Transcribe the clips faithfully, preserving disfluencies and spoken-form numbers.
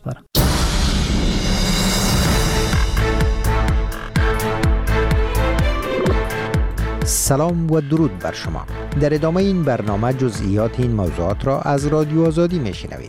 بسپارم. سلام و درود بر شما. در ادامه این برنامه جزئیات این موضوعات را از رادیو آزادی میشنوید.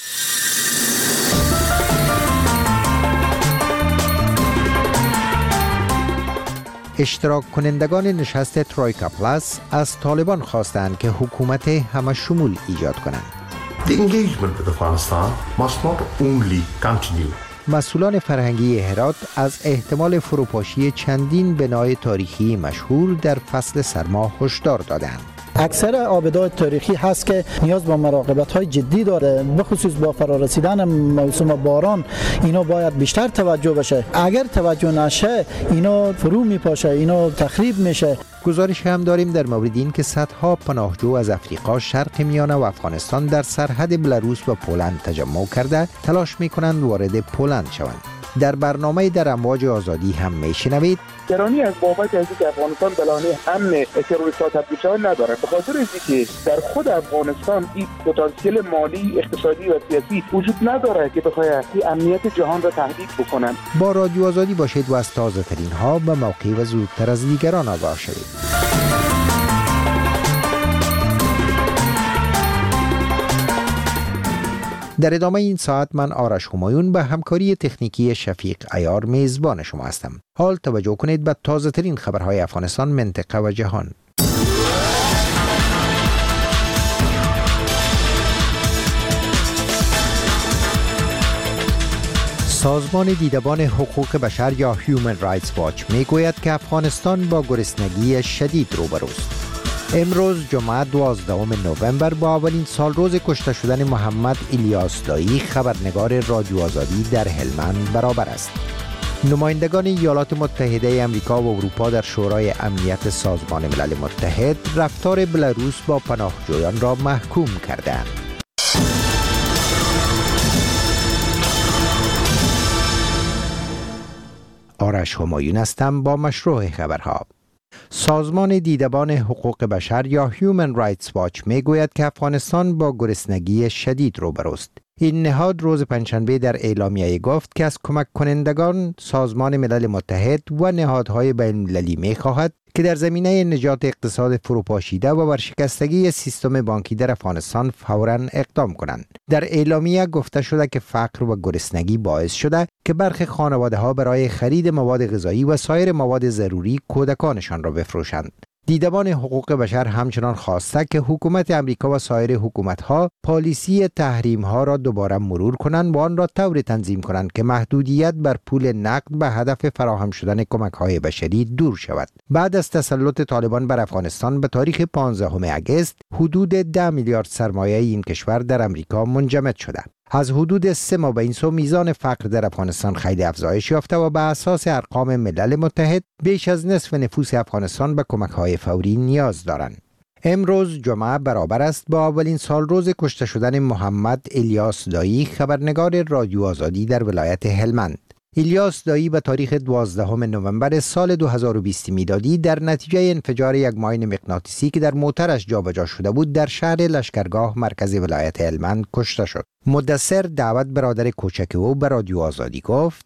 اشتراک کنندگان نشست ترویکا پلاس از طالبان خواستند که حکومت همه شمول ایجاد کنند. The engagement with Afghanistan must not only continue. مسئولان فرهنگی هرات از احتمال فروپاشی چندین بنای تاریخی مشهور در فصل سرما هشدار دادند. اکثر آبدهای تاریخی هست که نیاز به مراقبت‌های جدی داره، به خصوص با فرارسیدن موسم باران اینا باید بیشتر توجه بشه. اگر توجه نشه اینا فرو میپاشه، اینا تخریب میشه. گزارش هم داریم در مورد این که صدها پناهجو از افریقا، شرق میانه و افغانستان در سرحد بلاروس و پولند تجمع کرده تلاش میکنند وارد پولند شوند. در برنامه در امواج آزادی هم میشنوید گرانی از بابت از اینکه افغانستان بلانه امن تروریست‌ها تبدیل شود نداره، به خاطر اینکه در خود افغانستان این پتانسیل مالی، اقتصادی و سیاسی وجود نداره که بخواد این امنیت جهان را تهدید بکنن. با رادیو آزادی باشید و از تازه ترین ها به موقع و زودتر از دیگران آگاه شوید. در ادامه این ساعت من آرش همایون به همکاری تکنیکی شفیق عیار میزبان شما هستم. حال توجه کنید به تازه ترین خبرهای افغانستان، منطقه و جهان. سازمان دیدبان حقوق بشر یا هیومن رایتس واچ میگوید که افغانستان با گرسنگی شدید روبروست. امروز جمعه دوازدهم نوامبر با اولین سال روز کشته شدن محمد الیاس دایی، خبرنگار رادیو آزادی در هلمند برابر است. نمایندگان ایالات متحده آمریکا و اروپا در شورای امنیت سازمان ملل متحد رفتار بلاروس با پناهجویان را محکوم کردند. آرش همایون هستم با مشروع خبرها. سازمان دیدبان حقوق بشر یا هیومن رایتس واچ میگوید که افغانستان با گرسنگی شدید روبروست. این نهاد روز پنجشنبه در اعلامیه گفت که از کمک کنندگان سازمان ملل متحد و نهادهای بین المللی می خواهد که در زمینه نجات اقتصاد فروپاشیده و ورشکستگی سیستم بانکی در افغانستان فوراً اقدام کنند. در اعلامیه گفته شده که فقر و گرسنگی باعث شده که برخی خانواده‌ها برای خرید مواد غذایی و سایر مواد ضروری کودکانشان را بفروشند. دیدبان حقوق بشر همچنان خواسته که حکومت امریکا و سایر حکومت‌ها پالیسی تحریم‌ها را دوباره مرور کنند و آن را طوری تنظیم کنند که محدودیت بر پول نقد به هدف فراهم شدن کمک‌های بشری دور شود. بعد از تسلط طالبان بر افغانستان به تاریخ پانزدهم اگست، حدود ده میلیارد سرمایه این کشور در امریکا منجمد شده. از حدود سه ماه به این سو میزان فقر در افغانستان خیلی افزایش یافته و به اساس ارقام ملل متحد بیش از نصف نفوس افغانستان به کمک‌های فوری نیاز دارند. امروز جمعه برابر است با اولین سال روز کشته شدن محمد الیاس دایی، خبرنگار رادیو آزادی در ولایت هلمند. الیاس دایی به تاریخ دوازدهم نوامبر سال دو هزار و بیست میلادی در نتیجه انفجار یک ماین مغناطیسی که در موترش جابجا شده بود در شهر لشکرگاه مرکز ولایت هلمند کشته شد. مدثر دعوت برادر کوچک او به رادیو آزادی گفت: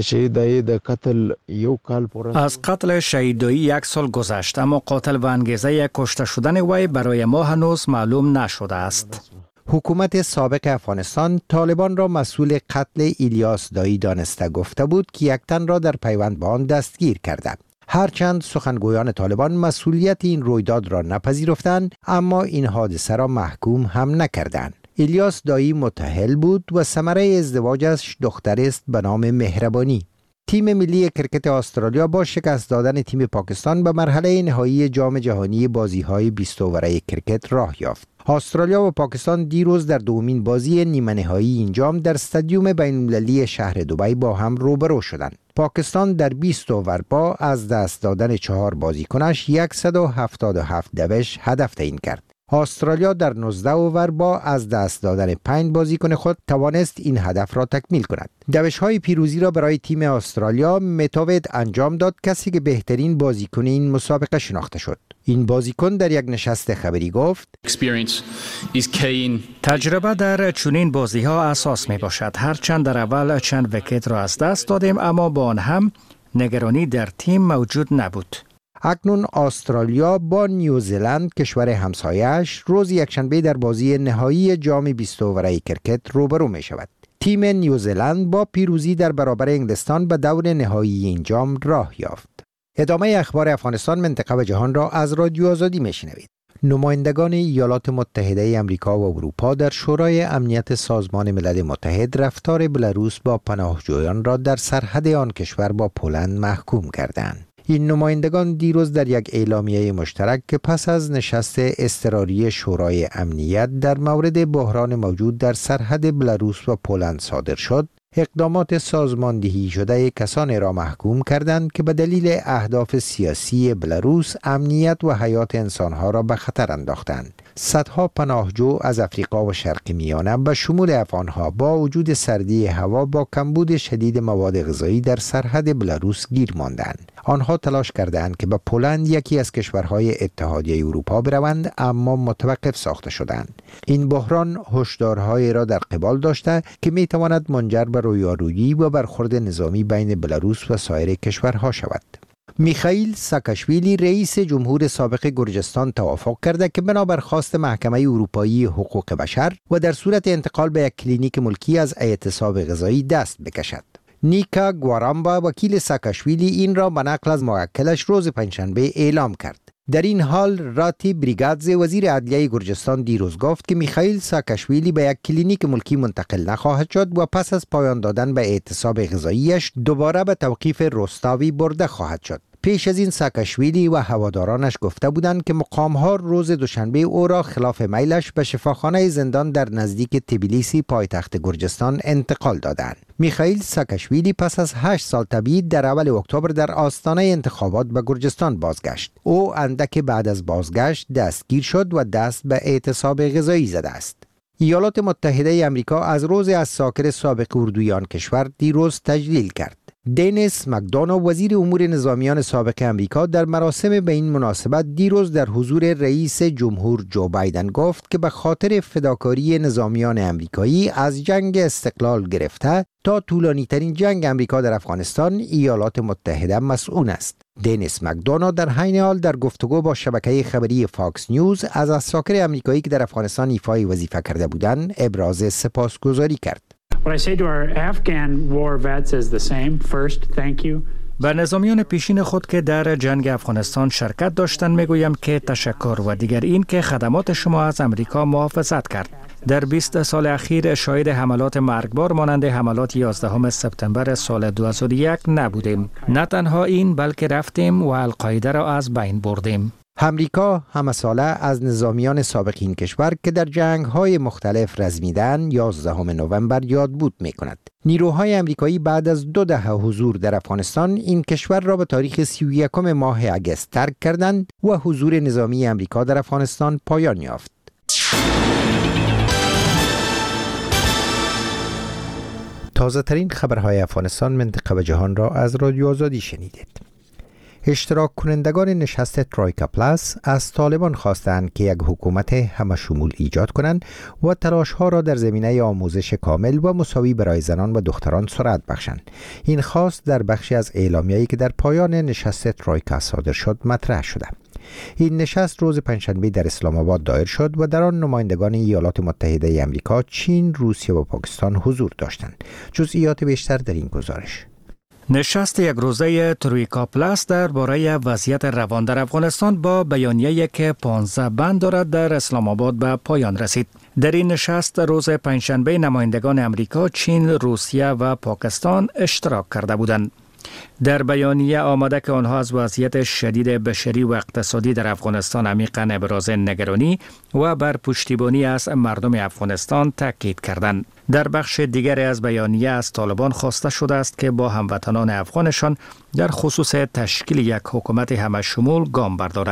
از قتل شهید دایی یک سال گذشت، اما قاتل و انگیزه کشته شدن وی برای ما هنوز معلوم نشده است. حکومت سابق افغانستان طالبان را مسئول قتل الیاس دایی دانسته گفته بود که یک تن را در پیوند به آن دستگیر کرده. هرچند سخنگویان طالبان مسئولیت این رویداد را نپذیرفتند، اما این حادثه را محکوم هم نکردند. الیاس دایی متأهل بود و ثمره ازدواجش دختری است به نام مهربانی. تیم ملی کرکت استرالیا با شکست دادن تیم پاکستان به مرحله نهایی جام جهانی بازی‌های بیست اووره کرکت راه یافت. استرالیا و پاکستان دیروز در دومین بازی نیمه نهایی این جام در استادیوم بین‌المللی شهر دبی با هم روبرو شدند. پاکستان در بیست اوور با از دست دادن چهار بازیکنش صد و هفتاد و هفت دوش هدف تعیین کرد. استرالیا در نوزده اوور با از دست دادن پنج بازیکن خود توانست این هدف را تکمیل کند. دوش‌های پیروزی را برای تیم استرالیا متاوید انجام داد، کسی که بهترین بازیکن این مسابقه شناخته شد. این بازیکن در یک نشست خبری گفت: تجربه در چنین بازی‌ها اساس می باشد. هرچند در اول چند ویکت را از دست دادیم، اما با آن هم نگرانی در تیم موجود نبود. اکنون استرالیا با نیوزلند کشور همسایه‌اش روز یکشنبه در بازی نهایی جام بیست اووره کرکت روبرو می شود. تیم نیوزلند با پیروزی در برابر انگلستان به دور نهایی این جام راه یافت. ادامه اخبار افغانستان، منطقه و جهان را از رادیو آزادی میشنوید. نمایندگان ایالات متحده آمریکا و اروپا در شورای امنیت سازمان ملل متحد رفتار بلاروس با پناهجویان را در سرحد آن کشور با پولند محکوم کردند. این نمایندگان دیروز در یک اعلامیه مشترک که پس از نشست اضطراری شورای امنیت در مورد بحران موجود در سرحد بلاروس و پولند صادر شد، اقدامات سازماندهی شده کسانی را محکوم کردند که به دلیل اهداف سیاسی بلاروس امنیت و حیات انسانها را به خطر انداختند. صدها پناهجو از افریقا و شرق میانه به شمول افغانها با وجود سردی هوا با کمبود شدید مواد غذایی در سرحد بلاروس گیر ماندند. آنها تلاش کردند که به پولند، یکی از کشورهای اتحادیه اروپا، بروند، اما متوقف ساخته شدند. این بحران هشدارهایی را در قبال داشته که می تواند منجر به رویارویی و برخورد نظامی بین بلاروس و سایر کشورها شود. میخائیل ساکاشویلی رئیس جمهور سابق گرجستان توافق کرده که بنابر خواست محکمه اروپایی حقوق بشر و در صورت انتقال به یک کلینیک ملکی از اعتصاب غذایی دست بکشد. نیکا گوارامبا وکیل ساکاشویلی این را به نقل از موکلش روز پنجشنبه اعلام کرد. در این حال راتی بریگادزه وزیر عدلیه گرجستان دیروز گفت که میخائیل ساکاشویلی به یک کلینیک ملکی منتقل نخواهد شد و پس از پایان دادن به اعتصاب غذاییش دوباره به توقیف روستاوی برده خواهد شد. پیش از این ساکاشویلی و هوادارانش گفته بودند که مقام‌ها روز دوشنبه او را خلاف میلش به شفاخانه زندان در نزدیک تبلیسی پایتخت گرجستان انتقال دادند. میخائیل ساکاشویلی پس از هشت سال تبعید در اول اکتبر در آستانه انتخابات به گرجستان بازگشت. او اندک بعد از بازگشت دستگیر شد و دست به اعتصاب غذایی زده است. ایالات متحده آمریکا از روز از ساکر سابق اردوی آن کشور دیروز تجلیل کرد. دینیس مکدونو وزیر امور نظامیان سابق امریکا در مراسم به این مناسبت دیروز در حضور رئیس جمهور جو بایدن گفت که به خاطر فداکاری نظامیان امریکایی از جنگ استقلال گرفته تا طولانی ترین جنگ امریکا در افغانستان ایالات متحده مسئول است. دینیس مکدونو در عین حال در گفتگو با شبکه خبری فاکس نیوز از عساکر امریکایی که در افغانستان ایفای وظیفه کرده بودند ابراز سپاسگزاری کرد. What I say to our Afghan war vets is the same. First, thank you. به نظامیان پیشین خود که در جنگ افغانستان شرکت داشتند میگویم که تشکر، و دیگر این که خدمات شما از امریکا محافظت کرد. در بیست سال اخیر شاهد حملات مرگبار مانند حملات یازدهم سپتامبر سال دو هزار و یک نبودیم. نه تنها این، بلکه رفتیم و القاعده را از بین بردیم. امریکا همه ساله از نظامیان سابق این کشور که در جنگ‌های مختلف رزمیدن یازدهم نوامبر یادبود می‌کند. نیروهای امریکایی بعد از دو دهه حضور در افغانستان این کشور را به تاریخ سی و یکم ماه اگست ترک کردند و حضور نظامی امریکا در افغانستان پایان یافت. تازه ترین خبرهای افغانستان، منطقه و جهان را از رادیو آزادی شنیدید. اشتراک کنندگان نشست ترویکا پلاس از طالبان خواستند که یک حکومت همه شمول ایجاد کنند و تلاش‌ها را در زمینه آموزش کامل و مساوی برای زنان و دختران سرعت بخشند. این خواست در بخشی از اعلامیه‌ای که در پایان نشست ترویکا صادر شد مطرح شده. این نشست روز پنجشنبه در اسلام آباد دایر شد و در آن نمایندگان ایالات متحده آمریکا، چین، روسیه و پاکستان حضور داشتند. جزئیات بیشتر در این گزارش. نشست یک روزه ترویکا پلاس درباره وضعیت روان در افغانستان با بیانیه‌ای که پانزده بند دارد در اسلام آباد به پایان رسید. در این نشست روز پنجشنبه نمایندگان امریکا، چین، روسیه و پاکستان اشتراک کرده بودند. در بیانیه آمده که آنها از وضعیت شدید بشری و اقتصادی در افغانستان عمیقاً ابراز نگرانی و بر پشتیبانی از مردم افغانستان تاکید کردند. در بخش دیگری از بیانیه از طالبان خواسته شده است که با هموطنان افغانشان در خصوص تشکیل یک حکومت همه شمول گام بردارند.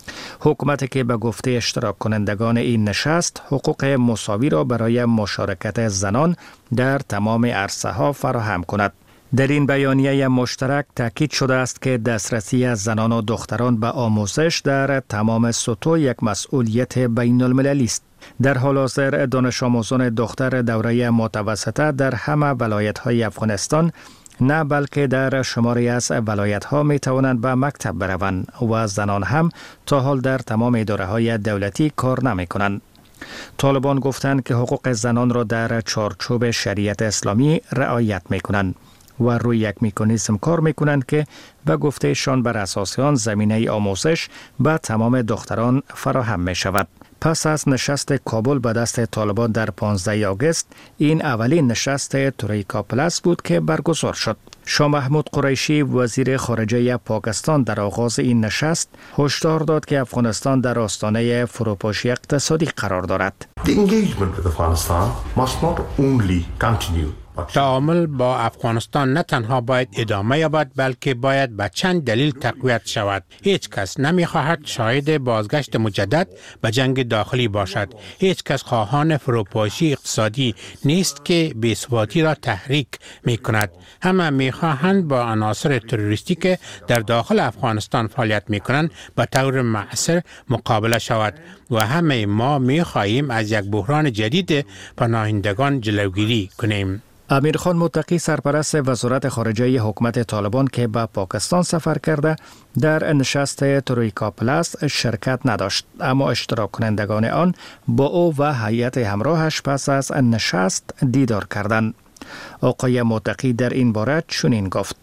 حکومتی که به گفته اشتراک کنندگان این نشست حقوق مساوی را برای مشارکت زنان در تمام عرصه ها فراهم کند. در این بیانیه مشترک تاکید شده است که دسترسی زنان و دختران به آموزش در تمام سطوح یک مسئولیت بین المللی است. در حال حاضر دانش آموزان دختر دوره متوسطه در همه ولایت‌های افغانستان نه بلکه در شماری از ولایت‌ها می توانند به مکتب بروند و زنان هم تا حال در تمام اداره‌های دولتی کار نمی کنند. طالبان گفتند که حقوق زنان را در چارچوب شریعت اسلامی رعایت می کنند و روی یک مکانیزم کار می کنند که به گفتهشان بر اساس آن زمینه آموزش به تمام دختران فراهم می شود. پس از نشست کابل به دست طالبان در پانزده آگوست، این اولین نشست ترویکا پلاس بود که برگزار شد. شاه محمود قریشی وزیر خارجه پاکستان در آغاز این نشست هشدار داد که افغانستان در آستانه فروپاشی اقتصادی قرار دارد. The engagement with Afghanistan must not only continue. تعامل با افغانستان نه تنها باید ادامه یابد بلکه باید به چند دلیل تقویت شود. هیچ کس نمی‌خواهد شاهد بازگشت مجدد به جنگ داخلی باشد. هیچ کس خواهان فروپاشی اقتصادی نیست که بی‌ثباتی را تحریک می‌کند. همه می‌خواهند با عناصر تروریستی که در داخل افغانستان فعالیت می‌کنند به طور مؤثر مقابله شود و همه ما می‌خواهیم از یک بحران جدید پناهندگان جلوگیری کنیم. امیرخان متقی سرپرست وزارت خارجه حکومت طالبان که به پاکستان سفر کرده در نشست ترویکا پلاس شرکت نداشت، اما اشتراک کنندگان آن با او و هیئت همراهش پس از نشست دیدار کردند. آقای متقی در این باره چنین گفت: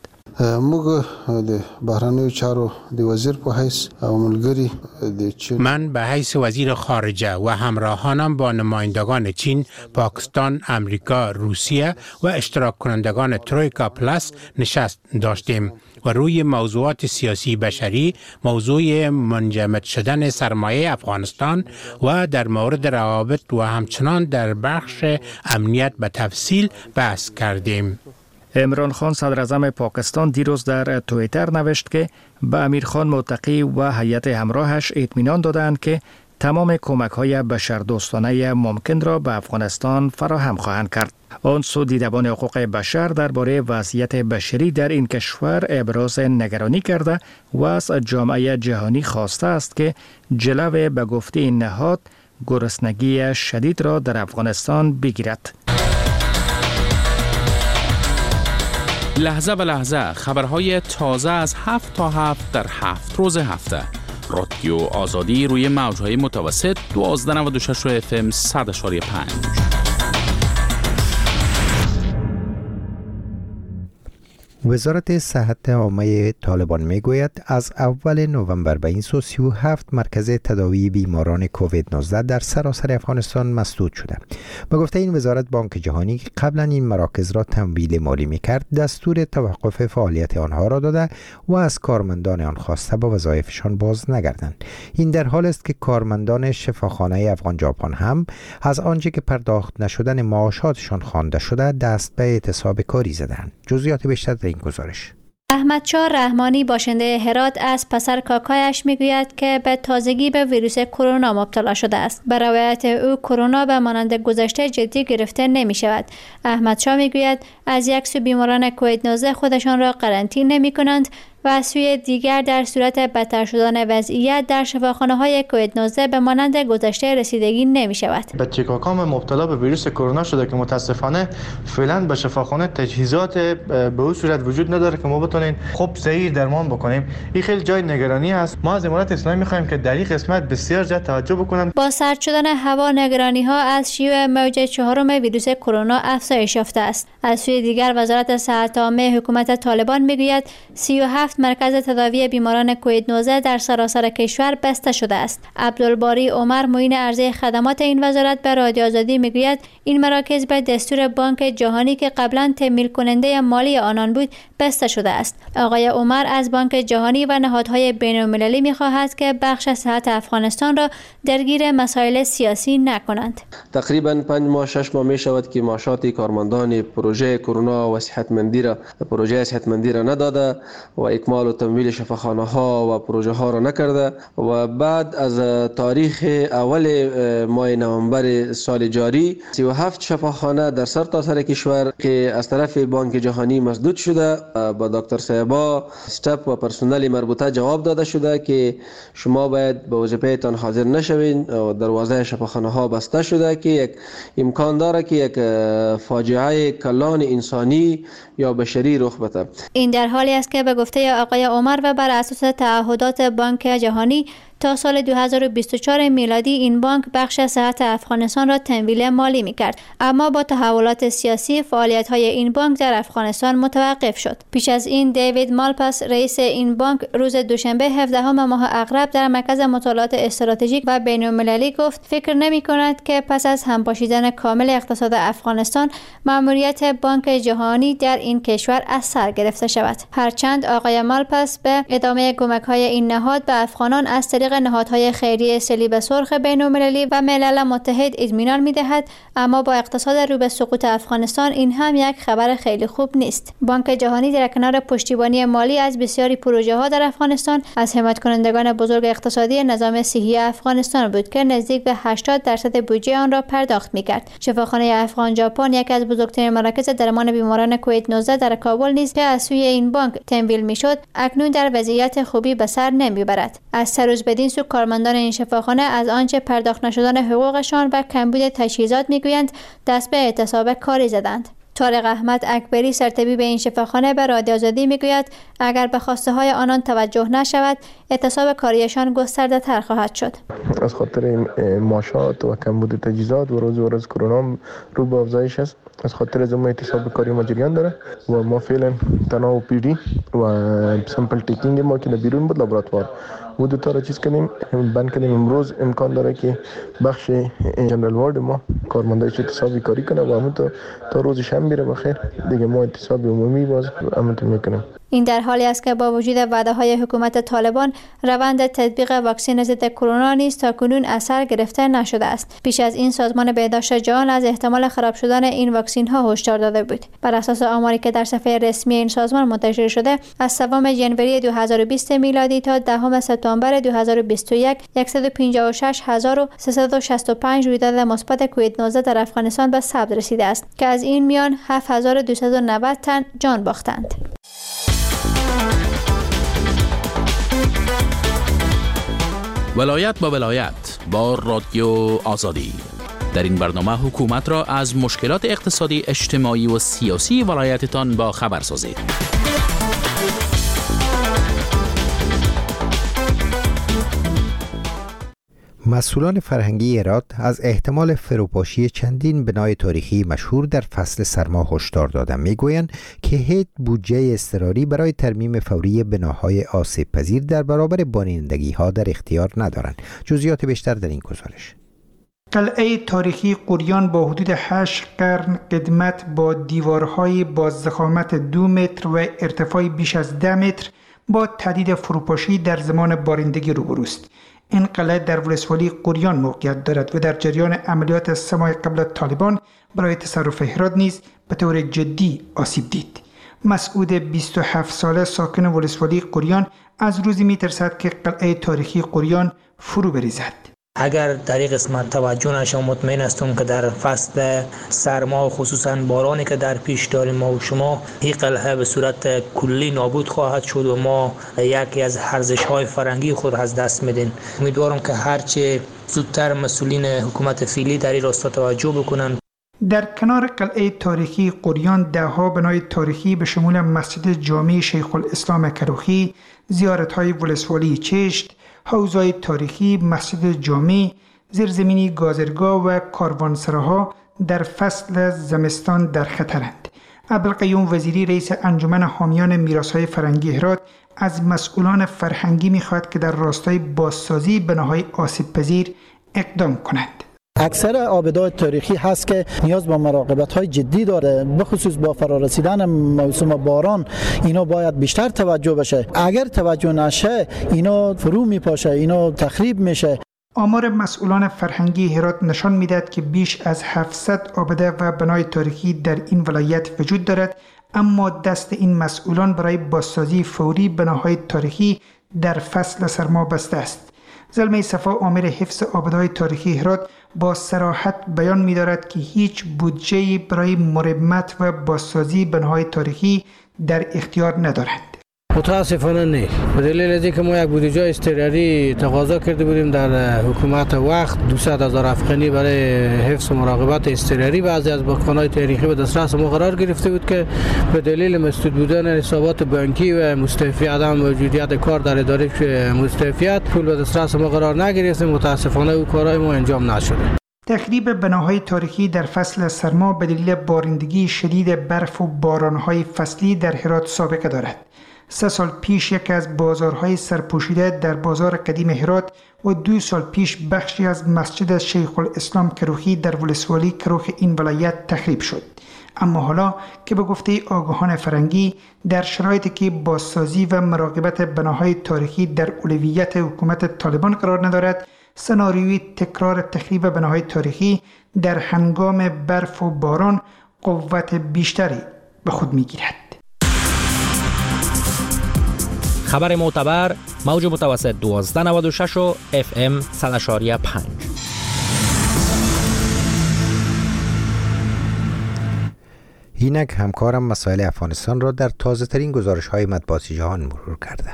موږ د بهرنیو چارو د وزیر په حیث او ملګری د چین من به حیث وزیر خارجه و همراهانم با نمایندگان چین، پاکستان، امریکا، روسیه و اشتراک کنندگان ترویکا پلاس نشست داشتیم و روی موضوعات سیاسی بشری، موضوع منجمد شدن سرمایه افغانستان و در مورد روابط و همچنان در بخش امنیت به تفصیل بحث کردیم. عمران خان صدر اعظم پاکستان دیروز در توییتر نوشت که به امیرخان متقی و هیئت همراهش اطمینان دادند که تمام کمک‌های بشردوستانه ممکن را به افغانستان فراهم خواهند کرد. آن سو دیدبان حقوق بشر درباره وضعیت بشری در این کشور ابراز نگرانی کرده و از جامعه جهانی خواسته است که جلو به گفته این نهاد گرسنگی شدید را در افغانستان بگیرد. لحظه به لحظه خبرهای تازه از هفت تا هفت در هفت روز هفته. رادیو آزادی روی موجهای متوسط دوازده نود و شش اف ام صد اشاری پنج. وزارت صحت عامه طالبان میگوید از اول نوامبر به این سو سی و هفت مرکز تداوی بیماران کووید نوزده در سراسر افغانستان مسدود شده. به گفته این وزارت، بانک جهانی که قبلا این مراکز را تمویل مالی میکرد دستور توقف فعالیت آنها را داده و از کارمندان آن خواسته به وظایفشان باز نگردند. این در حال است که کارمندان شفاخانه افغان ژاپن هم از آنچه که پرداخت نشدن معاشاتشان خوانده شده دست به اعتصاب کاری زدند. جزئیات بیشتر در این گزارش. احمدشاه رحمانی باشنده هرات از پسر کاکایش میگوید که به تازگی به ویروس کرونا مبتلا شده است. به روایت او کرونا به مانند گذشته جدی گرفته نمی شود. احمدشاه میگوید از یک سو بیماران کووید نوزده خودشان را قرنطینه نمی کنند و از سوی دیگر در صورت بدتر شدن وضعیت در شفاخانه‌های کووید نوزده به مانند گذشته رسیدگی نمی شود. بچه کاکام مبتلا به ویروس کرونا شده که متاسفانه فعلا به شفاخانه تجهیزات به اون صورت وجود نداره که ما بتونیم خوب صحیح درمان بکنیم. این خیلی جای نگرانی است. ما از امارات اسلامی می‌خوایم که در این قسمت بسیار جد توجه بکنن. با سرد شدن هوا نگرانی‌ها از شیوع موج چهارم ویروس کرونا افزایش یافته است. از سوی دیگر وزارت صحت عامه حکومت طالبان میگوید سی و هفت مرکز تداوی بیماران کووید نوزده در سراسر کشور بسته شده است. عبدالباری عمر معین عرضه خدمات این وزارت به رادیو آزادی میگوید این مراکز به دستور بانک جهانی که قبلا تمویل کننده مالی آنان بود بسته شده است. آقای عمر از بانک جهانی و نهادهای بین‌المللی می‌خواهد که بخش صحت افغانستان را درگیر مسائل سیاسی نکنند. تقریباً پنج ماه شش ماه می‌شود که معاشات کارمندان پروژه کرونا و صحتمندی را پروژه صحتمندی را نداده و اکمال و تمویل شفاخانه ها و پروژه ها را نکرده و بعد از تاریخ اول ماه نوامبر سال جاری سی و هفت شفاخانه در سرتاسر کشور که از طرف بانک جهانی مسدود شده با دکتر صاحبا استاف و پرسنل مربوطه جواب داده شده که شما باید به وظیفه‌تان حاضر نشوین. دروازه شفاخانه ها بسته شده که یک امکان داره که یک فاجعه کلان انسانی یا بشری رخ بده. این در حالی است که به گفته آقای عمر و بر اساس تعهدات بانک جهانی تا سال دو هزار و بیست و چهار میلادی این بانک بخش صحت افغانستان را تمویل مالی می‌کرد، اما با تحولات سیاسی فعالیت‌های این بانک در افغانستان متوقف شد. پیش از این دیوید مالپاس رئیس این بانک روز دوشنبه هفدهم ماه اغرب در مرکز مطالعات استراتژیک و بین‌المللی گفت فکر نمی‌کند که پس از همپاشیدن کامل اقتصاد افغانستان مأموریت بانک جهانی در این کشور از سر گرفته شود. هرچند آقای مالپاس به ادامه کمک‌های این نهاد به افغانان از طریق نهادهای خیریه صلیب سرخ بین‌المللی و ملل متحد اطمینان می‌دهد، اما با اقتصاد رو به سقوط افغانستان این هم یک خبر خیلی خوب نیست. بانک جهانی در کنار پشتیبانی مالی از بسیاری پروژه‌ها در افغانستان از حمایت کنندگان بزرگ اقتصادی نظام صحی افغانستان بود که نزدیک به هشتاد درصد بودجه آن را پرداخت می‌کرد. شفاخانه افغان ژاپن یکی از بزرگترین مراکز درمان بیماران کووید نوزده در کابل نیز که از سوی این بانک تمویل می‌شد، اکنون در وضعیت خوبی به سر نمی‌برد. از سه روز بدین سو کارمندان این شفاخانه از آنچه پرداخت نشدن حقوقشان و کمبود تجهیزات میگویند دست به اعتصاب کاری زدند. طارق احمد اکبری سرطبیب این شفاخانه به رادیو آزادی میگوید اگر به خواسته های آنان توجه نشود اعتصاب کاریشان گسترده تر خواهد شد. از خاطر معاشات و کمبود تجهیزات و روز و روز کرونا رو به افزایش است. از خاطر از ما اعتصاب کاری ما جریان داره و ما فعلا تنها او پی دی و سامپل تیکینگ ما که بیرون بود لابراتوار و دو تا را چیز کنیم بند کنیم. امروز امکان داره که بخش جنرال وارد ما کارمندایش اعتصابی کاری کنه و همون تا, تا روز شنبه بخیر بخیر دیگه ما اعتصاب عمومی باز همونطور میکنیم. این در حالی است که با وجود وعده‌های حکومت طالبان روند تطبیق واکسن ضد کرونا نیز تاکنون اثر گرفته نشده است. پیش از این سازمان بهداشت جهان از احتمال خراب شدن این واکسن ها هشدار داده بود. بر اساس آماری که در صفحه رسمی این سازمان منتشر شده، از سوم ژانویه دو هزار و بیست میلادی تا دهم سپتامبر دو هزار و بیست و یک صد و پنجاه و شش هزار و سیصد و شصت و پنج رویداد مثبت کووید نوزده در افغانستان به ثبت رسیده است که از این میان هفت هزار و دویست و نود تن جان باختند. ولایت با ولایت با رادیو آزادی. در این برنامه حکومت را از مشکلات اقتصادی، اجتماعی و سیاسی ولایتتان با خبر سازید. مسئولان فرهنگی هرات از احتمال فروپاشی چندین بنای تاریخی مشهور در فصل سرما هشدار دادند. میگویند که هیچ بودجه اضطراری برای ترمیم فوری بناهای آسیب پذیر در برابر بانندگی ها در اختیار ندارند. جزئیات بیشتر در این گزارش. قلعه تاریخی قریان با حدود هشت قرن قدمت با دیوارهای با ضخامت دو متر و ارتفاع بیش از ده متر با تهدید فروپاشی در زمان بارندگی روبروست. این قلعه در ولسوالی قریان موقعیت دارد و در جریان عملیات سه ماه قبل طالبان برای تصرف هرات نیز به طور جدی آسیب دید. مسعود بیست و هفت ساله ساکن ولسوالی قریان از روزی می‌ترسد که قلعه تاریخی قریان فرو بریزد. اگر در این قسمت توجه نشه مطمئن هستم که در فصل سرما و خصوصا بارانی که در پیش داریم ما و شما این قلعه به صورت کلی نابود خواهد شد و ما یکی از ارزش‌های فرهنگی خود از دست میدیم. امیدوارم که هرچه زودتر مسئولین حکومت فعلی در این راستا توجه بکنن. در کنار قلعه تاریخی قریان ده‌ها بنای تاریخی به شمول مسجد جامع شیخ الاسلام کروخی، زیارت‌های ولسوالی چشت، حوضای تاریخی، مسجد جامع، زیرزمینی گازرگاه و کاروانسراها در فصل زمستان در خطرند. عبدالقیوم وزیری رئیس انجمن حامیان میراث‌های فرهنگی هرات از مسئولان فرهنگی می‌خواهد که در راستای بازسازی بناهای آسیب‌پذیر اقدام کنند. اکثر آبدات تاریخی هست که نیاز به مراقبت های جدی داره، بخصوص با فرارسیدن موسم باران اینا باید بیشتر توجه بشه. اگر توجه نشه اینا فرو میپاشه، اینا تخریب میشه. آمار مسئولان فرهنگی هرات نشان میدهد که بیش از هفتصد آبده و بنای تاریخی در این ولایت وجود دارد، اما دست این مسئولان برای بازسازی فوری بناهای تاریخی در فصل سرما بسته است. زلمه صفا آمر حفظ آبادهای تاریخی هرات با صراحت بیان می دارد که هیچ بودجه‌ای برای مرمت و بازسازی بناهای تاریخی در اختیار ندارند. متاسفانه نیست. به دلیل از اینکه ما یک بودجه اضطراری تقاضا کرده بودیم در حکومت وقت دویست هزار افغانی برای حفظ و مراقبت اضطراری بعضی از باغبان‌های تاریخی به دسترس ما قرار گرفته بود که به دلیل مسدود بودن حسابات بانکی و مستعفی عدم موجودیت کار در اداره مستعفیت پول به دسترس ما قرار نگرفت. متاسفانه او کارهای ما انجام نشده. تخریب بناهای تاریخی در فصل سرما به دلیل بارندگی شدید برف و بارانهای فصلی در هرات سابقه دارد. سه سال پیش یکی از بازارهای سرپوشیده در بازار قدیم هرات و دو سال پیش بخشی از مسجد شیخ الاسلام کروخی در ولسوالی کروخ این ولایت تخریب شد. اما حالا که به گفته آگاهان فرنگی در شرایطی که بازسازی و مراقبت بناهای تاریخی در اولویت حکومت طالبان قرار ندارد، سناریوی تکرار تخریب بناهای تاریخی در هنگام برف و باران قوت بیشتری به خود می‌گیرد. خبر معتبر موج متوسط دوازده نود و شش و اف ام صد و اشاریه پنج. اینک همکارم مسائل افغانستان را در تازه ترین گزارش های مطبوعاتی جهان مرور کرده.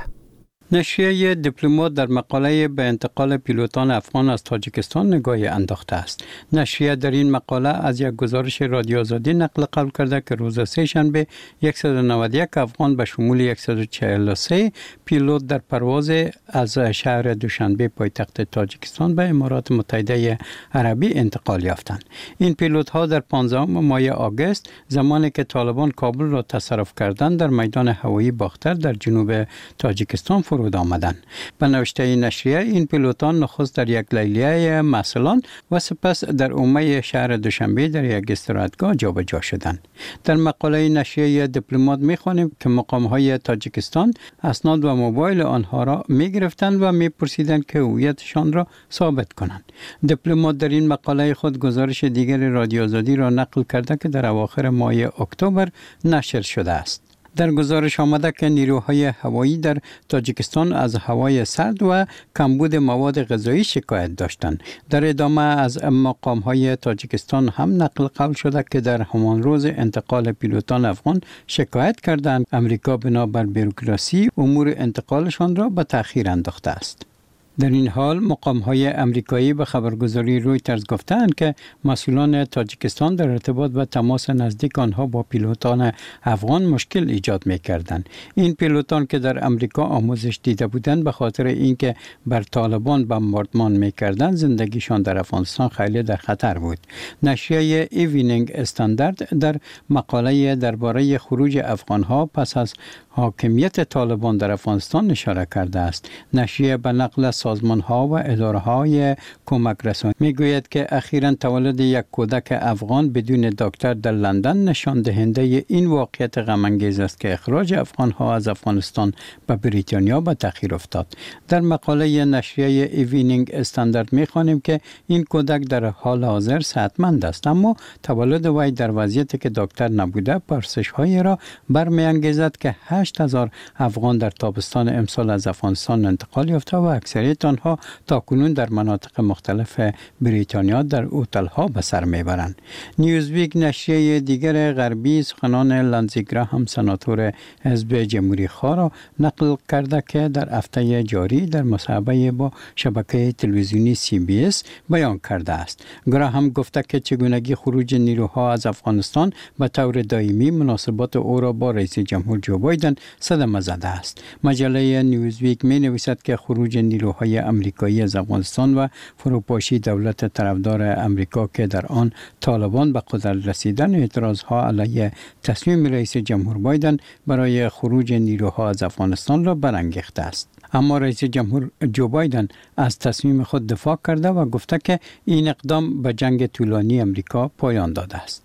نشریه دیپلمات در مقاله به انتقال پیلوتان افغان از تاجیکستان نگاهی انداخته است. نشریه در این مقاله از یک گزارش رادیو آزادی نقل قول کرده که روز سه شنبه صد و نود و یک افغان به شمول صد و چهل و سه پیلوت در پرواز از شهر دوشنبه پایتخت تاجیکستان به امارات متحده عربی انتقال یافتند. این پیلوت ها در پانزدهم ماه آگوست زمانی که طالبان کابل را تصرف کردند در میدان هوایی باختر در جنوب تاجیکستان فرود آمدند. به نوشته نشریه این پیلوتان نخست در یک لیلیه مسلان و سپس در عمه شهر دوشنبه در یک استراحتگاه جابجا شدند. در مقاله نشریه دیپلمات می‌خوانیم که مقام‌های تاجیکستان اسناد و موبایل آنها را می‌گرفتند و می‌پرسیدند که هویتشان را ثابت کنند. دیپلمات در این مقاله خود گزارش دیگر رادیو آزادی را نقل کرده که در اواخر ماه اکتبر نشر شده است. در گزارش آمده که نیروهای هوایی در تاجیکستان از هوای سرد و کمبود مواد غذایی شکایت داشتند. در ادامه از مقام‌های تاجیکستان هم نقل قول شده که در همان روز انتقال پیلوتان افغان شکایت کردند امریکا بنابر بروکراسی امور انتقالشان را به تأخیر انداخته است. در این حال مقام‌های امریکایی به خبرگزاری رویترز گفتند که مسئولان تاجیکستان در ارتباط و تماس نزدیک آنها با پیلوتان افغان مشکل ایجاد می‌کردند. این پیلوتان که در امریکا آموزش دیده بودند به خاطر اینکه بر طالبان بمباردمان می‌کردند زندگیشان در افغانستان خیلی در خطر بود. نشریه ایوینینگ استاندارد در مقاله درباره خروج افغان‌ها پس از حاکمیت طالبان در افغانستان اشاره کرده است. نشریه به نقل سازمان‌ها و اداره‌های کمک رسانی می‌گوید که اخیراً تولد یک کودک افغان بدون دکتر در لندن نشان دهنده این واقعیت غم‌انگیز است که اخراج افغان‌ها از افغانستان به بریتانیا به تأخیر افتاد. در مقاله نشریه ایوینینگ استاندارد می‌خوانیم که این کودک در حال حاضر صحتمند است، اما تولد وی در وضعیتی که دکتر نبوده پرسش‌هایی را برمی‌انگیزد که هشت هزار افغان در تابستان امسال از افغانستان انتقال یافته و اکثریت آنها تاکنون در مناطق مختلف بریتانیا در هتل‌ها به سر میبرند. نیوزویک نشریه دیگر غربی سخنان لندزی گراهام سناتور حزب جمهوری خواه را نقل کرده که در هفته جاری در مصاحبه با شبکه تلویزیونی سی بی اس بیان کرده است. گراهام گفته که چگونگی خروج نیروها از افغانستان به طور دائمی مناسبات او را با رئیس جمهور جو بایدن صدمه زده است. مجله نیوزویک می نویسد که خروج نیروهای امریکایی از افغانستان و فروپاشی دولت طرفدار امریکا که در آن طالبان به قدرت رسیدن اعتراضها علیه تصمیم رئیس جمهور بایدن برای خروج نیروها از افغانستان را برانگیخته است. اما رئیس جمهور جو بایدن از تصمیم خود دفاع کرده و گفته که این اقدام به جنگ طولانی امریکا پایان داده است.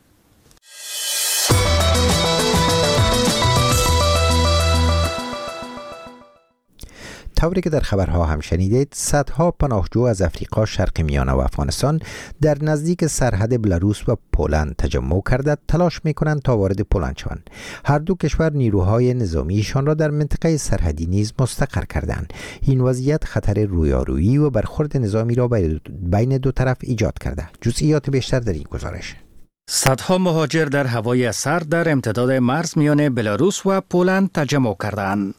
طوری که در خبرها هم شنیدید، صدها پناهجو از افریقا، شرق میانه و افغانستان در نزدیک سرحد بلاروس و پولند تجمع کرده تلاش می‌کنند تا وارد پولند شوند. هر دو کشور نیروهای نظامیشان را در منطقه سرحدی نیز مستقر کردند. این وضعیت خطر رویارویی و برخورد نظامی را بین دو طرف ایجاد کرده. جزئیات بیشتر در این گزارش. صدها مهاجر در هوای سرد در امتداد مرز میان بلاروس و پولند تجمع کردند.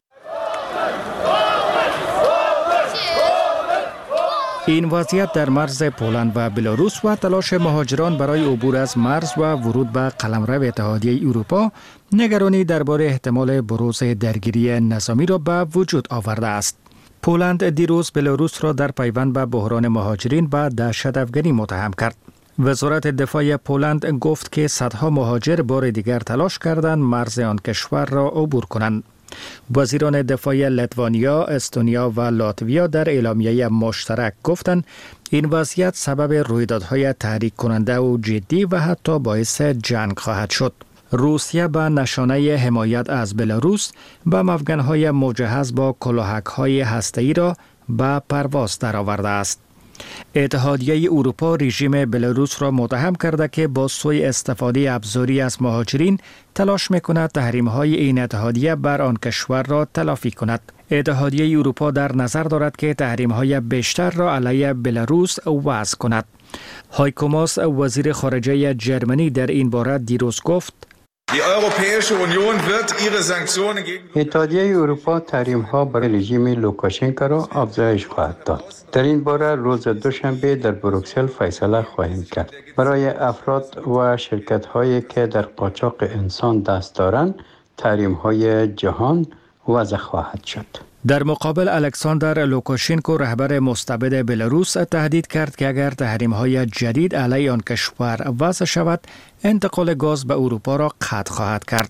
این وضعیت در مرز پولند و بلاروس و تلاش مهاجران برای عبور از مرز و ورود به قلمرو اتحادیه اروپا نگرانی درباره احتمال بروز درگیری نظامی را به وجود آورده است. پولند دیروز بلاروس را در پیوند به بحران مهاجرین و دهشت افغانی متهم کرد. وزارت دفاع پولند گفت که صدها مهاجر بار دیگر تلاش کردند مرز آن کشور را عبور کنند. وزیران دفاع لتوانیا، استونیا و لاتویا در اعلامیه مشترک گفتند این وضعیت سبب رویدادهای تحریک کننده و جدی و حتی باعث جنگ خواهد شد. روسیه به نشانه حمایت از بلاروس به مفگنهای مجهز با کلاهک‌های هسته‌ای را به پرواز درآورده است. اتحادیه اروپا رژیم بلاروس را متهم کرده که با سوء استفاده ابزاری از مهاجرین تلاش می‌کند تحریم‌های این اتحادیه بر آن کشور را تلافی کند. اتحادیه اروپا در نظر دارد که تحریم‌های بیشتر را علیه بلاروس وضع کند. هایکو ماس وزیر خارجه جرمنی در این باره دیروز گفت اتحادیه اروپا تحریم‌ها برای رژیم لوکاشنکو را افزایش خواهد داد. در این باره روز دوشنبه در بروکسل فیصله خواهیم کرد. برای افراد و شرکت‌هایی که در قاچاق انسان دست دارند، تحریم‌های جهان وضع خواهد شد. در مقابل الکساندر لوکاشنکو رهبر مستبد بلاروس تهدید کرد که اگر تحریم‌های جدید علیه آن کشور وضع شود، انتقال گاز به اروپا را قطع خواهد کرد.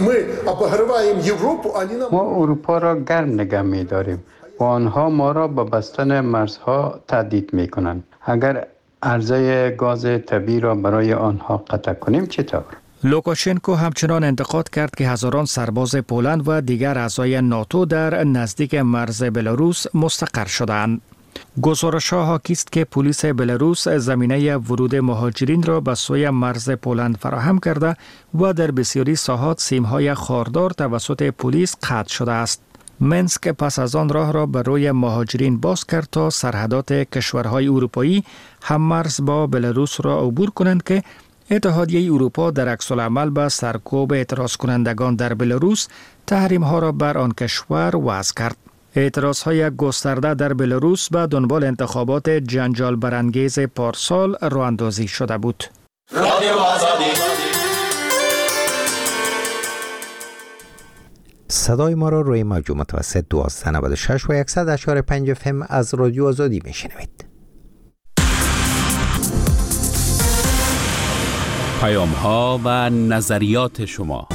ما اروپا را گرم نگه می‌داریم و آنها ما را به بستن مرزها تهدید می‌کنند. اگر عرضه گاز طبیعی را برای آنها قطع کنیم چطور؟ لوکاشنکو همچنان انتقاد کرد که هزاران سرباز پولند و دیگر اعضای ناتو در نزدیک مرز بلاروس مستقر شدند. گزارش‌ها حاکی است که پلیس بلاروس زمینه ورود مهاجرین را به سوی مرز پولند فراهم کرده و در بسیاری ساحات سیم‌های خاردار توسط پلیس قطع شده است. منسک پس از آن راه را بر روی مهاجرین باز کرد تا سرحدات کشورهای اروپایی هم مرز با بلاروس را عبور کنند که اتحادیه اروپا در عکس العمل به سرکوب اعتراض کنندگان در بلاروس تحریم ها را بر آن کشور وضع کرد. اعتراض های گسترده در بلاروس به دنبال انتخابات جنجال برانگیز پارسال راه اندازی شده بود. صدای ما را روی موج متوسط دوازده نود و شش و صد و اشاره پنج اف ام از رادیو آزادی میشنوید. پیام ها و نظریات شما.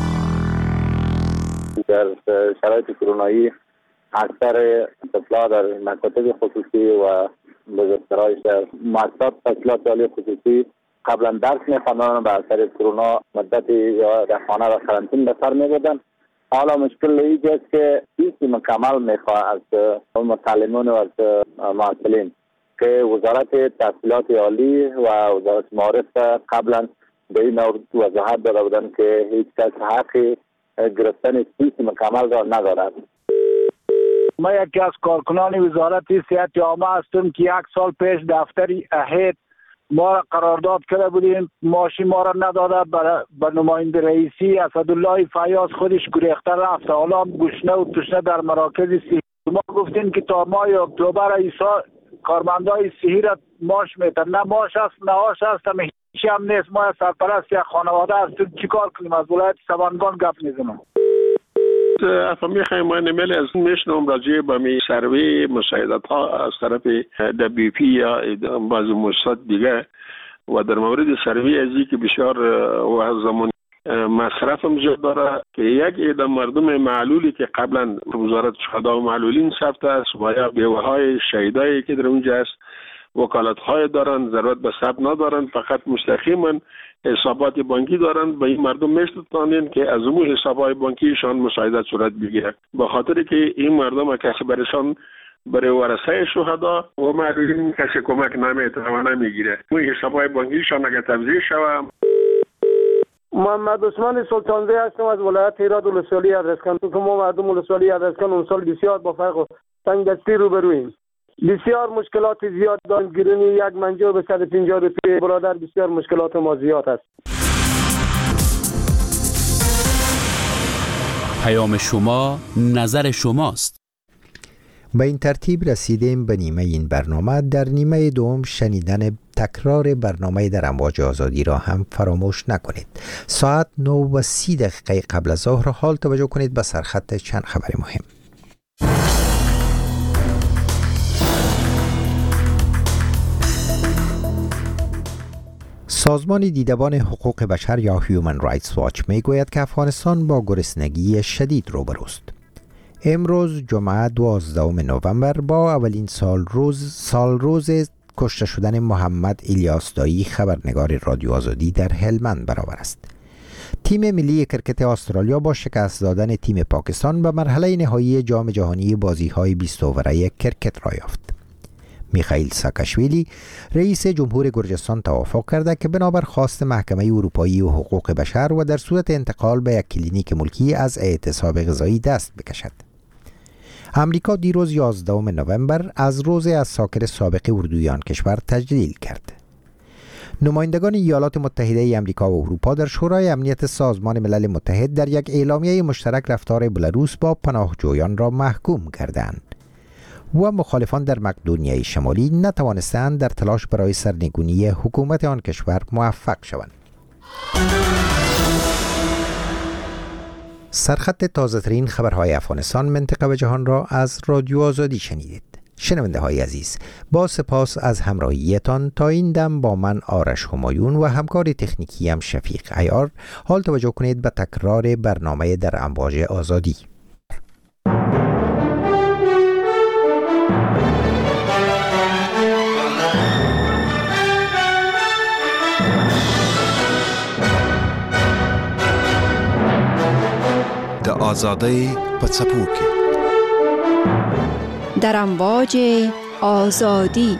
در شرایط کرونایی اکثر طفلان در مکاتب خصوصی و بزرگسرای شهر مؤسسات تشکیلات عالی خصوصی قبلا درس می‌خواندند و اثر کرونا مدتی یا در خانه و قرنطین به سر می‌بردند. حالا مشکل اینجاست که فیس مکمل می‌خواد از متعلمین و از معلمین که وزارت تحصیلات عالی و وزارت معارف قبلا به این وضاحت داده بودند که هیچ کس حق گرفتن فیس مکمل را ندارد. ما یکی از کارکنان وزارت صحت عامه هستم که یک سال پیش دفتر اهید ما را قرارداد کرده بودیم، ماشی ما را نداده، به نماینده رئیسی اسدالله فیاض خودش گریخته رفته. حالا گشنه و تشنه در مراکز صحی ما گفتیم که تا ماه اکتبر ایسا کارمندای صحی را ماش میتن، نه ماش است نه آش است، همه هیچ هم نیست. ما سرپرست یک خانواده هستیم، چیکار کنیم؟ از ولایت سبانگان گپ میزنم. افهم میخوایم ما نمیل از میشنم راجع به می سروی مساعدت ها از طرف دبلیو پی یا بعض مؤسسات دیگه و در مورد سروی ازی که بسیار و زمان مصرف هم زیاد داره که یک عده مردم معلولی که قبلا وزارت شهدا و معلولین ثبت است و یا بیوه های شهیدایی که در اونجا است وکالت های دارن، ضرورت به ثبت ندارن، فقط مستقیما حسابات بانکی دارند، به این مردم میشتانند که از اون حسابات بانکیشان مساعدت صورت بگیره. به خاطر که این مردم کسی برشان برای ورثه شهدا و معلولین کسی کمک نمیتونه نمیگیره. اون حسابات بانکیشان اگر تفضیح شود. محمد عثمان سلطانزی هستم از ولایت هرات ولسوالی ادرسکن. تو که ما مردم ولسوالی ادرسکن اون سال بسیار با فرق و تنگدستی روبرویم. بسیار مشکلات زیاد داریم. گرونی یک منجو به صد و پنجاه روپیه برادر، بسیار مشکلات ما زیاد است. پیام شما نظر شماست. به این ترتیب رسیدیم به نیمه این برنامه. در نیمه دوم شنیدن تکرار برنامه در امواج آزادی را هم فراموش نکنید. ساعت نه و سی دقیقه قبل از ظهر حال توجه کنید به سرخط چند خبر مهم. سازمان دیدبان حقوق بشر یا هیومن رایتس واچ می گوید که افغانستان با گرسنگی شدید روبروست. امروز جمعه دوازدهم نوامبر با اولین سال روز سال روز کشته شدن محمد الیاس دایی خبرنگار رادیو آزادی در هلمند برابر است. تیم ملی کرکت استرالیا با شکست دادن تیم پاکستان به مرحله نهایی جام جهانی بازی‌های بیست اووره کرکت را یافت. میخائیل ساکاشویلی رئیس جمهور گرجستان توافق کرده که بنابر خواست محکمه اروپایی و حقوق بشر و در صورت انتقال به یک کلینیک ملکی از اعتصاب غذایی دست بکشد. امریکا دیروز یازدهم نوامبر از روز از ساکر سابق اردویان کشور تجلیل کرد. نمایندگان ایالات متحده امریکا و اروپا در شورای امنیت سازمان ملل متحد در یک اعلامیه مشترک رفتار بلاروس با پناهجویان را محکوم کردند و مخالفان در مقدونیه شمالی نتوانستند در تلاش برای سرنگونی حکومت آن کشور موفق شوند. سرخط تازه ترین خبرهای افغانستان، منطقه و جهان را از رادیو آزادی شنیدید. شنونده های عزیز، با سپاس از همراهیتان تا این دم با من آرش همایون و همکار تکنیکی هم شفیق عیار. حال توجه کنید به تکرار برنامه در امواج آزادی. آزادی پڅپوکي در امواج آزادی.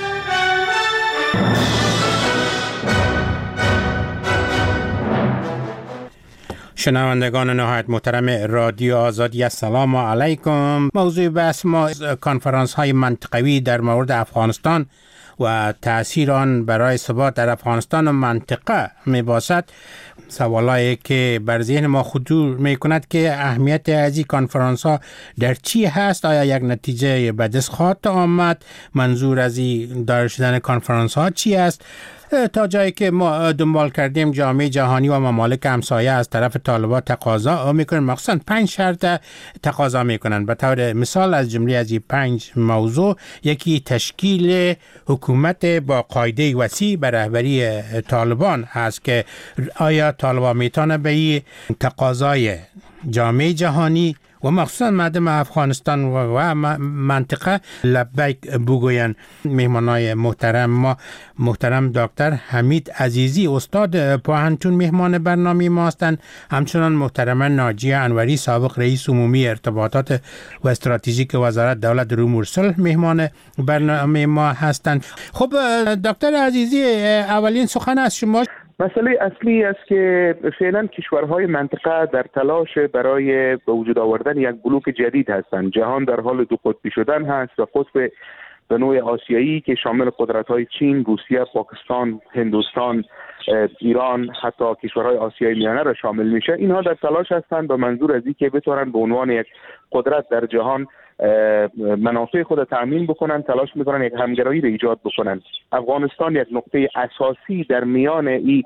شنوندگان نهایت محترم رادیو آزادی، السلام علیکم. موضوع بحث ما کنفرانس های منطقوی در مورد افغانستان و تأثیر آن برای ثبات در افغانستان و منطقه می باشد. سوالایی که بر ذهن ما خطور می کند که اهمیت از این کنفرانس ها در چی هست؟ آیا یک نتیجه به دست خواهد آمد؟ منظور از این دایر شدن کنفرانس ها چی است؟ تا جایی که ما دنبال کردیم جامعه جهانی و ممالک همسایه از طرف طالبان تقاضا میکنن، مخصوصا پنج شرط تقاضا میکنن. به طور مثال از جمله از این پنج موضوع یکی تشکیل حکومت با قاعده وسیع به رهبری طالبان هست که آیا طالبان میتونه به این تقاضای جامعه جهانی و مخصوصا مردم افغانستان و منطقه لبیک بگوین؟ مهمانای محترم ما محترم دکتر حمید عزیزی استاد پوهنتون مهمان برنامه ما هستند، همچنان محترم ناجیه انوری سابق رئیس عمومی ارتباطات و استراتژیک وزارت دولت روم صلح مهمان برنامه ما هستند. خب دکتر عزیزی، اولین سخن از شما. مسئله اصلی است که فعلا کشورهای منطقه در تلاش برای به وجود آوردن یک بلوک جدید هستند. جهان در حال دو قطبی شدن هست و قطب به نوع آسیایی که شامل قدرت‌های چین، روسیه، پاکستان، هندوستان، ایران، حتی کشورهای آسیای میانه را شامل میشه. اینها در تلاش هستند به منظور از اینکه بتوانند به عنوان یک قدرت در جهان منافع خود تأمین بکنن، تلاش میکنن یک همگرایی را ایجاد بکنن. افغانستان یک نقطه اساسی در میان این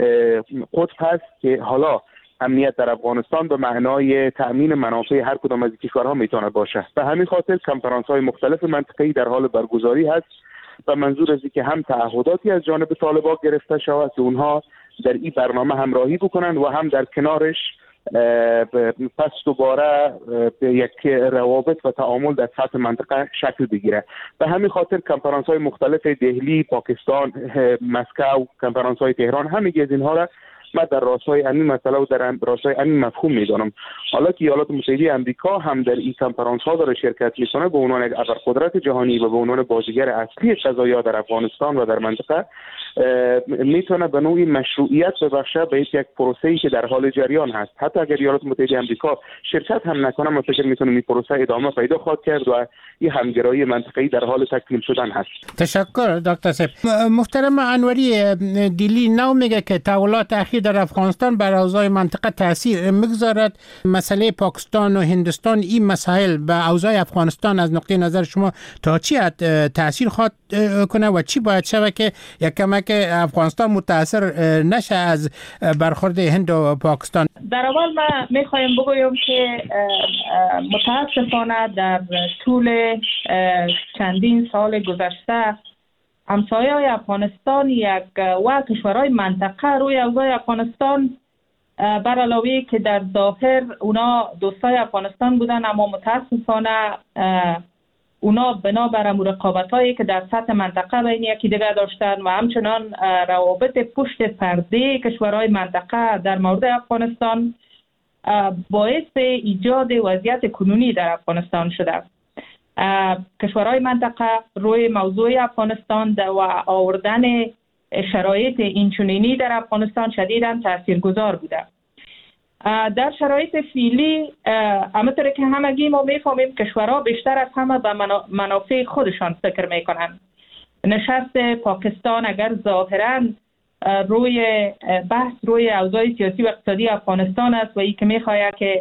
قطب هست که حالا امنیت در افغانستان به معنای تأمین منافع هر کدام از کشورها میتونه باشه. به همین خاطر کنفرانس های مختلف منطقه‌ای در حال برگزاری هست و منظور از اینکه هم تعهداتی از جانب طالبان گرفته شود که اونها در این برنامه همراهی بکنن و هم در کنارش پس دوباره یک روابط و تعامل در سطح منطقه شکل بگیره. به همین خاطر کنفرانس های مختلف دهلی، پاکستان، مسکو، کنفرانس های تهران، همه از اینها را من در راستای همین مسئله و در راستای همین مفهوم میدانم. حالا که ایالات متحده آمریکا هم در این کنفرانس ها داره شرکت میکنه به عنوان یک ابرقدرت جهانی و به عنوان بازیگر اصلی قضایا در افغانستان و در منطقه میتونه به نوعی مشروعیت ببخشه به یک پروسه‌ای که در حال جریان هست. حتی اگر ایالات متحده آمریکا شرکت هم نکنه، من فکر میکنم این پروسه ادامه پیدا خواهد کرد و این همگرایی منطقه‌ای در حال تکمیل شدن هست. تشکر دکتر صاحب. محترم انوری، دیلی نو میگه که تحولات اخیر در افغانستان بر اوضاع منطقه تاثیر میگذارد. مسئله پاکستان و هندوستان، این مسائل به اوضاع افغانستان از نقطه نظر شما تا چی حد تاثیر خواهد کنه و چی باید شود که یک کمک افغانستان متاثر نشه از برخورد هند و پاکستان؟ در اول من میخوایم بگویم که متاسفانه در طول چندین سال گذشته همسایه های افغانستان یک و کشورهای منطقه روی اوضاع افغانستان بر علاوه که در ظاهر اونا دوستای افغانستان بودن، اما متاسفانه اونا بنابر رقابت هایی که در سطح منطقه بین یکی دیگر داشتن و همچنان روابط پشت پرده کشورهای منطقه در مورد افغانستان باعث ایجاد وضعیت کنونی در افغانستان شده. کشورهای منطقه روی موضوع افغانستان و آوردن شرایط اینچنینی در افغانستان شدیداً تاثیرگذار بوده. در شرایط فعلی همونطور که همگی ما میفهمیم کشورها بیشتر از همه به منافع خودشان فکر میکنن. نشست پاکستان اگر ظاهراً روی بحث روی اوضاع سیاسی و اقتصادی افغانستان است و ای که میخواهد که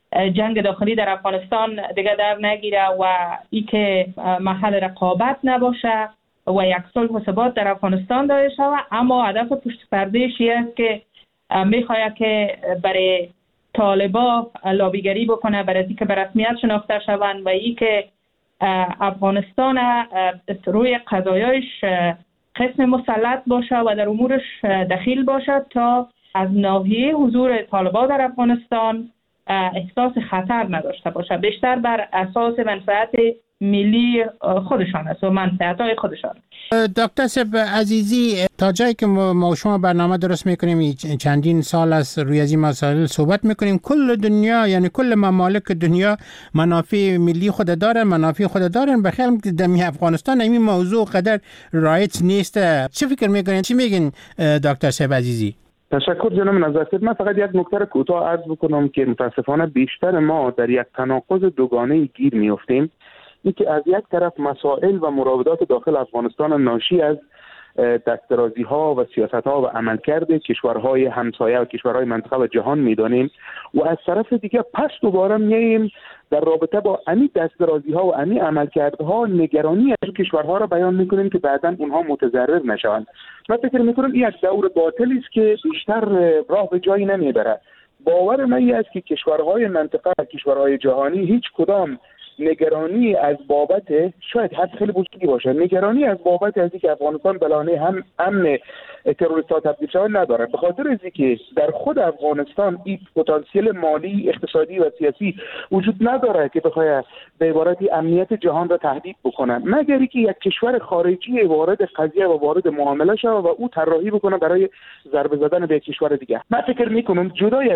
جنگ داخلی در افغانستان دیگه در نگیره و ای که محل رقابت نباشه و یک صلح و ثبات در افغانستان داده شود، اما هدف پشت پرده‌اش است که میخواهد که برای طالبا لابیگری بکنه برای اینکه به رسمیت شناخته شوند و ای که افغانستان روی قضایاش قسم مسلط باشه و در امورش دخیل باشه تا از ناحیه حضور طالبا در افغانستان احساس خطر نداشته باشه، بیشتر بر اساس منفعت ملی خودشان است و منفعت‌های خودشان. دکتر صاحب عزیزی، تا جایی که ما شما برنامه درست میکنیم چندین سال است روی از این مسائل صحبت میکنیم، کل دنیا یعنی کل ممالک دنیا منافع ملی خود دارن، منافع خود دارن. بخیر در افغانستان این موضوع قدر رایج نیست. چه فکر میکنین؟ چی میگین دکتر صاحب عزیزی؟ تشکر جناب نظرت. من فقط یک نکته کوتاه عرض بکنم که متاسفانه بیشتر ما در یک تناقض دوگانه گیر میافتیم. اینکه از یک طرف مسائل و مراودات داخل افغانستان ناشی از دسترازی ها و سیاست ها و عملکرد کشورهای همسایه و کشورهای منطقه و جهان میدانیم و از طرف دیگه پس دوباره میاییم در رابطه با امی دسترازی ها و امی عملکردها نگرانی از کشورها را بیان میکنیم که بعداً اونها متضرر نشوند. من فکر میکنم این یک دور باطلی است که بیشتر راه به جایی نمیبره. باور من این است که کشورهای منطقه و کشورهای جهانی هیچ کدام نگرانی از بابت شاید حد خیلی بزرگی باشه، نگرانی از بابت از اینکه افغانستان بلانه هم امن تروریست‌ها تبدیل شود نداره، به خاطر از اینکه در خود افغانستان این پتانسیل مالی، اقتصادی و سیاسی وجود نداره که بخواد به عبارتی امنیت جهان را تهدید بکنه، مگر اینکه یک کشور خارجی وارد قضیه و وارد معامله شود و او طراحی بکنه برای ضربه زدن به کشور دیگه. من فکر میکنم جدای